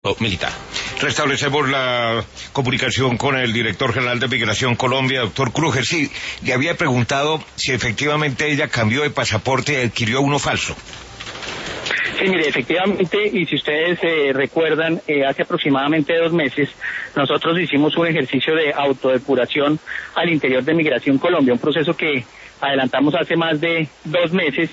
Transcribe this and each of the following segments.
Militar. Restablecemos la comunicación con el director general de Migración Colombia, doctor Krüger. Sí, le había preguntado si efectivamente ella cambió de pasaporte y adquirió uno falso. Sí, mire, efectivamente, y si ustedes recuerdan, hace aproximadamente 2 meses, nosotros hicimos un ejercicio de autodepuración al interior de Migración Colombia, un proceso que adelantamos hace más de 2 meses,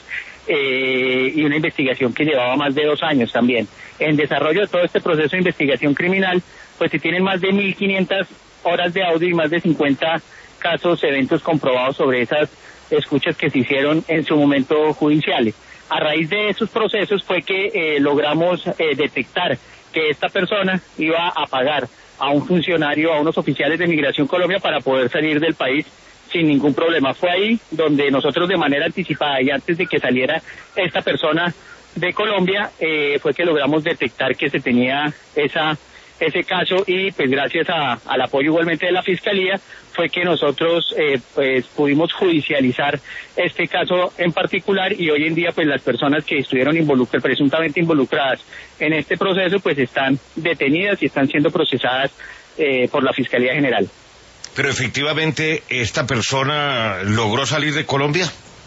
y una investigación que llevaba más de 2 años también. En desarrollo de todo este proceso de investigación criminal, pues se tienen más de 1.500 horas de audio y más de 50 casos, eventos comprobados sobre esas escuchas que se hicieron en su momento judiciales. A raíz de esos procesos fue que logramos detectar que esta persona iba a pagar a un funcionario, a unos oficiales de Migración Colombia para poder salir del país sin ningún problema. Fue ahí donde nosotros de manera anticipada y antes de que saliera esta persona de Colombia, fue que logramos detectar que se tenía ese caso y pues gracias al apoyo igualmente de la Fiscalía fue que nosotros pues pudimos judicializar este caso en particular y hoy en día pues las personas que estuvieron presuntamente involucradas en este proceso pues están detenidas y están siendo procesadas por la Fiscalía General. Pero efectivamente, ¿esta persona logró salir de Colombia?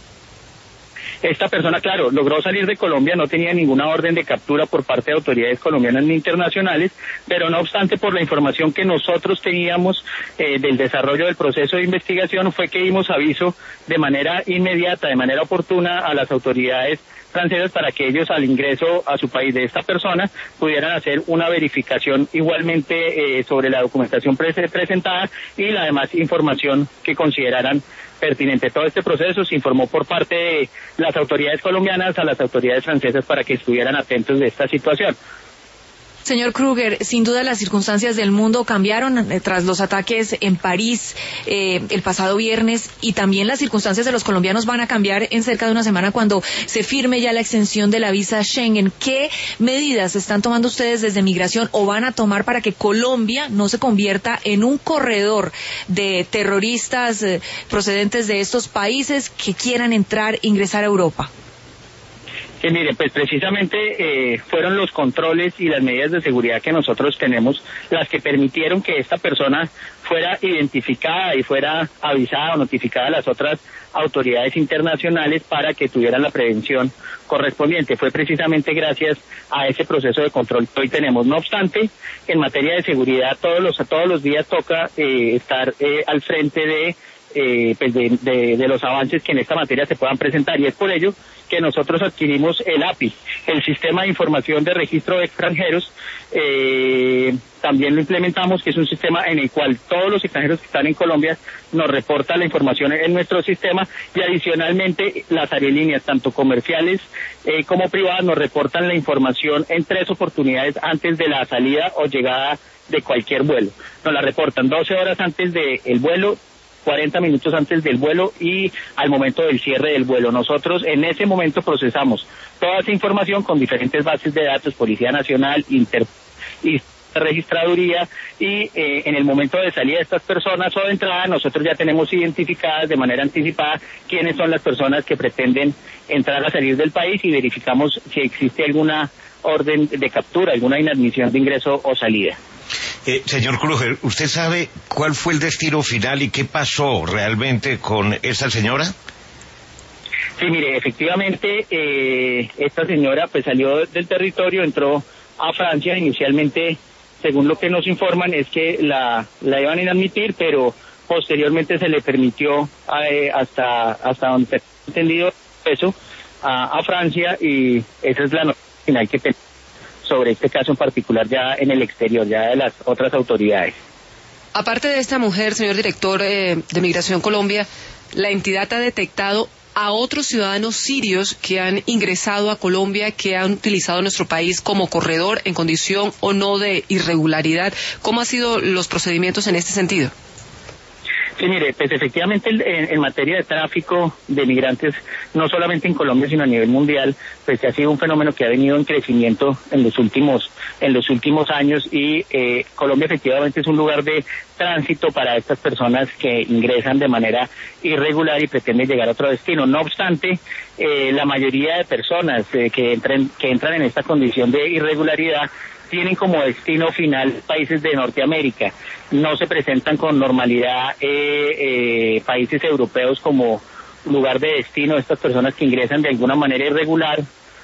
Esta persona, claro, logró salir de Colombia, no tenía ninguna orden de captura por parte de autoridades colombianas ni internacionales, pero no obstante, por la información que nosotros teníamos del desarrollo del proceso de investigación, fue que dimos aviso de manera inmediata, de manera oportuna a las autoridades francesas para que ellos al ingreso a su país de esta persona pudieran hacer una verificación igualmente sobre la documentación presentada y la demás información que consideraran pertinente. Todo este proceso se informó por parte de las autoridades colombianas a las autoridades francesas para que estuvieran atentos de esta situación. Señor Krüger, sin duda las circunstancias del mundo cambiaron tras los ataques en París el pasado viernes y también las circunstancias de los colombianos van a cambiar en cerca de una semana cuando se firme ya la extensión de la visa Schengen. ¿Qué medidas están tomando ustedes desde Migración o van a tomar para que Colombia no se convierta en un corredor de terroristas procedentes de estos países que quieran ingresar a Europa? Mire, pues precisamente fueron los controles y las medidas de seguridad que nosotros tenemos las que permitieron que esta persona fuera identificada y fuera avisada o notificada a las otras autoridades internacionales para que tuvieran la prevención correspondiente. Fue precisamente gracias a ese proceso de control que hoy tenemos. No obstante, en materia de seguridad todos los días toca estar al frente de los avances que en esta materia se puedan presentar y es por ello que nosotros adquirimos el API, el Sistema de Información de Registro de Extranjeros, también lo implementamos, que es un sistema en el cual todos los extranjeros que están en Colombia nos reportan la información en nuestro sistema y adicionalmente las aerolíneas, tanto comerciales como privadas, nos reportan la información en 3 oportunidades antes de la salida o llegada de cualquier vuelo. Nos la reportan 12 horas antes del vuelo, 40 minutos antes del vuelo y al momento del cierre del vuelo. Nosotros en ese momento procesamos toda esa información con diferentes bases de datos, Policía Nacional, y Registraduría, y en el momento de salida de estas personas o de entrada, nosotros ya tenemos identificadas de manera anticipada quiénes son las personas que pretenden entrar a salir del país y verificamos si existe alguna orden de captura, alguna inadmisión de ingreso o salida. Señor Krüger, ¿usted sabe cuál fue el destino final y qué pasó realmente con esta señora? Sí, mire, efectivamente, esta señora pues salió del territorio, entró a Francia, inicialmente, según lo que nos informan, es que la iban a inadmitir, pero posteriormente se le permitió hasta donde se ha entendido eso, a Francia, y esa es la nota final que tenemos sobre este caso en particular ya en el exterior, ya de las otras autoridades. Aparte de esta mujer, señor director de Migración Colombia, la entidad ha detectado a otros ciudadanos sirios que han ingresado a Colombia, que han utilizado nuestro país como corredor en condición o no de irregularidad. ¿Cómo han sido los procedimientos en este sentido? Sí, mire, pues efectivamente en materia de tráfico de migrantes, no solamente en Colombia, sino a nivel mundial, pues ha sido un fenómeno que ha venido en crecimiento en los últimos años y Colombia efectivamente es un lugar de tránsito para estas personas que ingresan de manera irregular y pretenden llegar a otro destino. No obstante, la mayoría de personas que entran en esta condición de irregularidad tienen como destino final países de Norteamérica. No se presentan con normalidad países europeos como lugar de destino de estas personas que ingresan de alguna manera irregular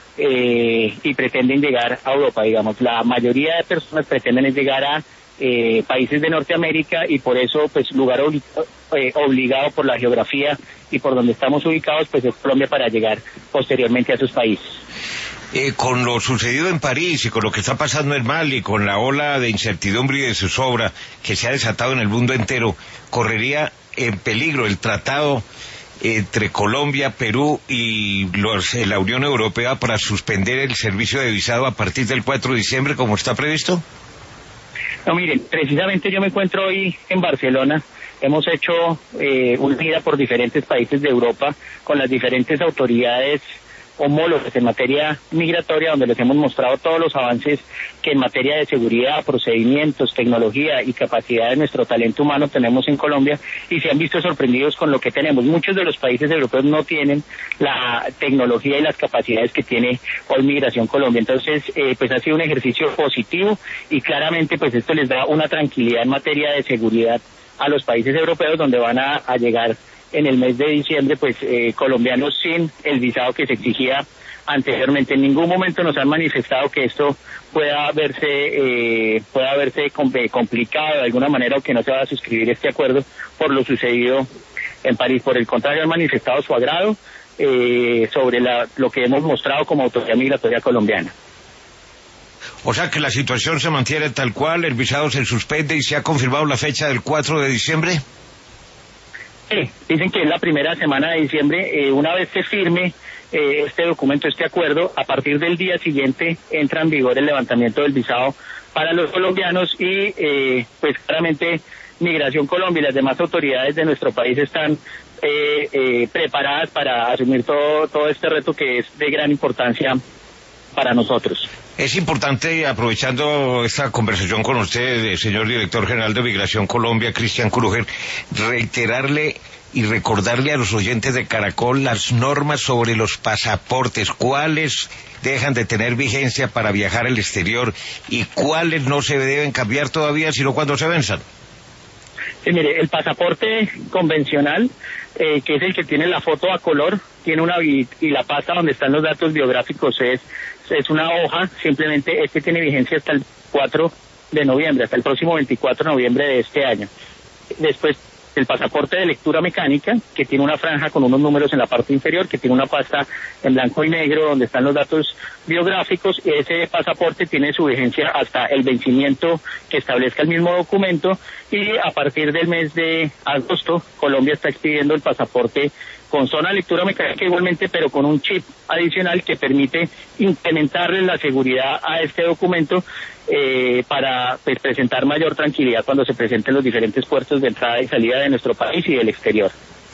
y pretenden llegar a Europa, digamos. La mayoría de personas pretenden llegar a países de Norteamérica y por eso, pues, lugar obligado por la geografía y por donde estamos ubicados, pues es Colombia para llegar posteriormente a esos países. Con lo sucedido en París y con lo que está pasando en Mali, con la ola de incertidumbre y de zozobra que se ha desatado en el mundo entero, ¿correría en peligro el tratado entre Colombia, Perú y la Unión Europea para suspender el servicio de visado a partir del 4 de diciembre, como está previsto? No, miren, precisamente yo me encuentro hoy en Barcelona. Hemos hecho una gira por diferentes países de Europa con las diferentes autoridades homólogas en materia migratoria, donde les hemos mostrado todos los avances que en materia de seguridad, procedimientos, tecnología y capacidad de nuestro talento humano tenemos en Colombia, y se han visto sorprendidos con lo que tenemos. Muchos de los países europeos no tienen la tecnología y las capacidades que tiene hoy Migración Colombia. Entonces, pues ha sido un ejercicio positivo y claramente pues esto les da una tranquilidad en materia de seguridad a los países europeos, donde van a llegar en el mes de diciembre, pues colombianos sin el visado que se exigía anteriormente. En ningún momento nos han manifestado que esto pueda verse complicado de alguna manera o que no se va a suscribir este acuerdo por lo sucedido en París. Por el contrario, han manifestado su agrado sobre lo que hemos mostrado como autoridad migratoria colombiana. O sea que la situación se mantiene tal cual, el visado se suspende y se ha confirmado la fecha del 4 de diciembre. Sí, dicen que es la primera semana de diciembre. Una vez se firme este documento, este acuerdo, a partir del día siguiente entra en vigor el levantamiento del visado para los colombianos y pues claramente Migración Colombia y las demás autoridades de nuestro país están preparadas para asumir todo este reto que es de gran importancia para nosotros. Es importante, aprovechando esta conversación con usted, señor Director General de Migración Colombia, Cristian Krüger, reiterarle y recordarle a los oyentes de Caracol las normas sobre los pasaportes, cuáles dejan de tener vigencia para viajar al exterior y cuáles no se deben cambiar todavía, sino cuando se venzan. Sí, mire, el pasaporte convencional, que es el que tiene la foto a color, tiene y la pasta donde están los datos biográficos es una hoja, simplemente este tiene vigencia hasta el 4 de noviembre, hasta el próximo 24 de noviembre de este año. Después, el pasaporte de lectura mecánica, que tiene una franja con unos números en la parte inferior, que tiene una pasta en blanco y negro donde están los datos biográficos, y ese pasaporte tiene su vigencia hasta el vencimiento que establezca el mismo documento, y a partir del mes de agosto, Colombia está expidiendo el pasaporte con zona de lectura mecánica igualmente, pero con un chip adicional que permite incrementarle la seguridad a este documento para pues, presentar mayor tranquilidad cuando se presenten los diferentes puertos de entrada y salida de nuestro país y del exterior.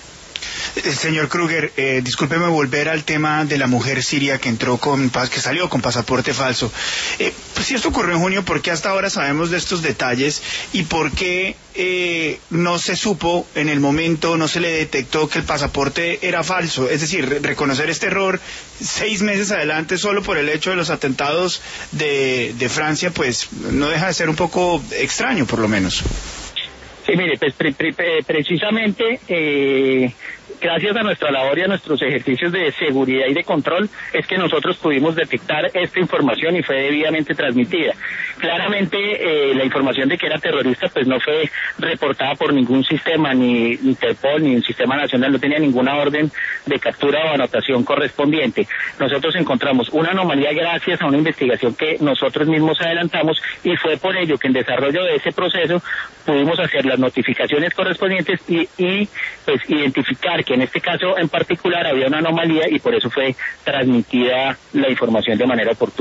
Señor Krüger, discúlpeme volver al tema de la mujer siria que salió con pasaporte falso. Si esto ocurrió en junio, ¿por qué hasta ahora sabemos de estos detalles? ¿Y por qué no se supo en el momento, no se le detectó que el pasaporte era falso? Es decir, reconocer este error 6 meses adelante solo por el hecho de los atentados de Francia, pues no deja de ser un poco extraño, por lo menos. Sí, mire, pues precisamente gracias a nuestra labor y a nuestros ejercicios de seguridad y de control es que nosotros pudimos detectar esta información y fue debidamente transmitida. Claramente la información de que era terrorista pues no fue reportada por ningún sistema, ni Interpol, ni un sistema nacional, no tenía ninguna orden de captura o anotación correspondiente. Nosotros encontramos una anomalía gracias a una investigación que nosotros mismos adelantamos y fue por ello que en desarrollo de ese proceso pudimos hacer las notificaciones correspondientes y pues identificar que en este caso en particular había una anomalía y por eso fue transmitida la información de manera oportuna.